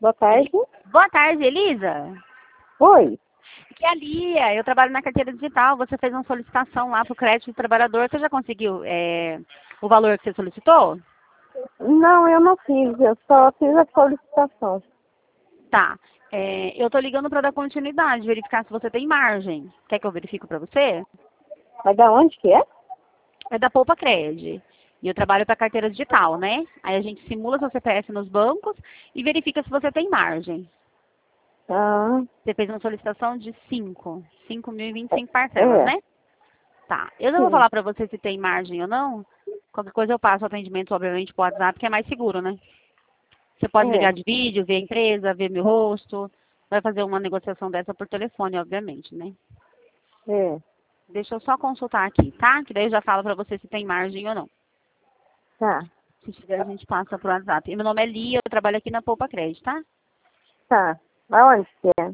Boa tarde. Boa tarde, Elisa. Oi. Aqui é a Lia, eu trabalho na carteira digital. Você fez uma solicitação lá para o crédito do trabalhador. Você já conseguiu o valor que você solicitou? Não, eu não fiz. Eu só fiz a solicitação. Tá. Eu tô ligando para dar continuidade, verificar se você tem margem. Quer que eu verifique para você? Mas da onde que é? É da Poupa Cred. E eu trabalho para carteira digital, né? Aí a gente simula seu CPF nos bancos e verifica se você tem margem. Ah, Você fez uma solicitação de 5.025 parcelas, é. né? Tá. Eu não vou Sim. falar pra você se tem margem ou não. Qualquer coisa eu passo o atendimento, obviamente, pro WhatsApp, que é mais seguro, né? Você pode ligar É. de vídeo, ver a empresa, ver meu rosto. Vai fazer uma negociação dessa por telefone, obviamente, né? É. Deixa eu só consultar aqui, tá? Que daí eu já falo pra você se tem margem ou não. Tá. Se tiver, a gente passa pro WhatsApp. E meu nome é Lia, eu trabalho aqui na Poupa Cred, tá? Tá. Aonde que é?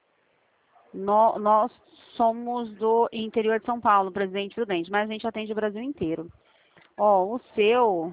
Nós somos do interior de São Paulo, Presidente Prudente, mas a gente atende o Brasil inteiro. Ó, o seu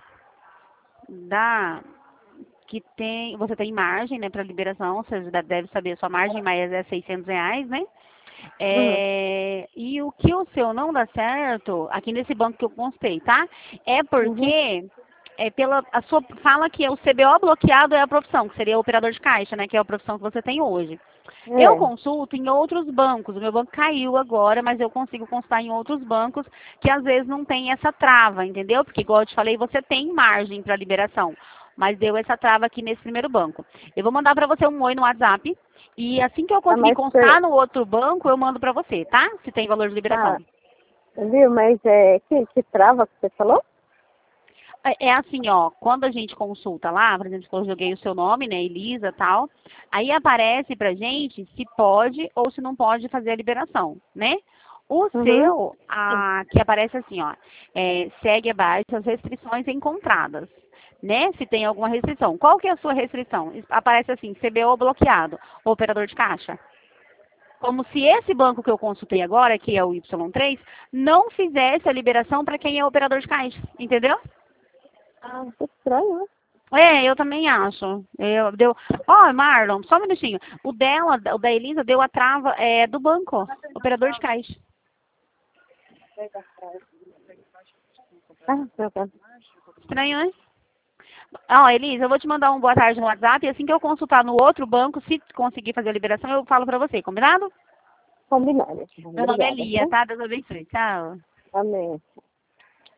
dá que tem, você tem margem, né, para liberação, você já deve saber a sua margem, mas é R$ 600, né? Uhum. E o que o seu não dá certo, aqui nesse banco que eu constei, tá? É Uhum. porque a sua fala que o CBO bloqueado é a profissão, que seria o operador de caixa, né, que é a profissão que você tem hoje. Eu É. consulto em outros bancos. O meu banco caiu agora, mas eu consigo consultar em outros bancos que às vezes não tem essa trava, entendeu? Porque, igual eu te falei, você tem margem para liberação. Mas deu essa trava aqui nesse primeiro banco. Eu vou mandar para você um oi no WhatsApp. E assim que eu Ah, conseguir constar no outro banco, eu mando para você, tá? Se tem valor de liberação. tá. Viu? Mas que trava que você falou? É assim, ó, quando a gente consulta lá, por exemplo, eu joguei o seu nome, né, Elisa, tal, aí aparece pra gente se pode ou se não pode fazer a liberação, né? O Uhum. seu, que aparece assim, ó, segue abaixo as restrições encontradas, né? Se tem alguma restrição. Qual que é a sua restrição? Aparece assim, CBO bloqueado, operador de caixa. Como se esse banco que eu consultei agora, que é o Y3, não fizesse a liberação para quem é operador de caixa, entendeu? Ah, que estranho, né? Eu também acho. Marlon, só um minutinho. O da Elisa deu a trava do banco, operador de caixa. Ah, meu Deus. Estranho, né? Ó, Elisa, eu vou te mandar um boa tarde no WhatsApp e assim que eu consultar no outro banco, se conseguir fazer a liberação, eu falo pra você, combinado? Combinado. Meu nome é Obrigada, Lia, tá? tá? Deus abençoe. Tchau. Amém.